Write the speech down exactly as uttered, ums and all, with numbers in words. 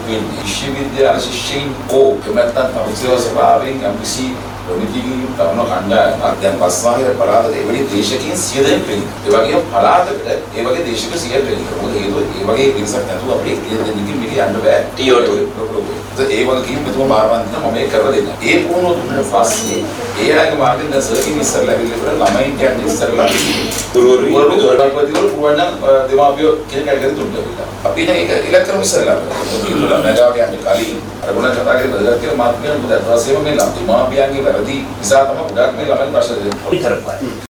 වෙන්නේ. විශ්වවිද්‍යාල ශිෂ්‍යයින් හෝ එමෙතන තරුසිය සභාවෙන් යම්කිසි ප්‍රමිතිකින් තරුණ කණ්ඩායමක් දැන් පස්වාහිර පළාතට එවැනි දේශකයන් සිය දෙනෙක් වෙන්නේ. ඒ වගේම පළාතකට ඒ වගේ දේශක සිය වෙන්නේ. මොකද හේතුව ඒ වගේ පිරිසක් නැතුව අපිට ඒ දෙන්නකින් මේක යන්න බෑ. ටීයෝට ඒ වගේම මෙතුම මාරවන්ත මම මේක කරලා දෙන්න. ඒ පුහුණුව දුන්නාට පස්සේ ඒ අයගේ මාර්ගෙන් දැන් සර්කින් ඉස්සරලා ඇවිල්ලා ළමයින් කියන්නේ ඉස්සරලා ගුරුවරු වරුපතිවරු පුරවන්න දෙමාපියෝ කියන කඩේට දුන්නා. අපි දැන් ඒක ඉලක්ක කරමු ඉස්සරලා. ඉන්නවා නගාව යන්නේ කලින් අර ගුණ කතා කරේ බදලා කියලා මාත් කියන මොකද අදවසේම මේ ළමයි දෙමාපියන්ගේ වැරදි නිසා තමයි ගොඩක් මේ ළමයි ප්‍රශ්න දෙන්නේ.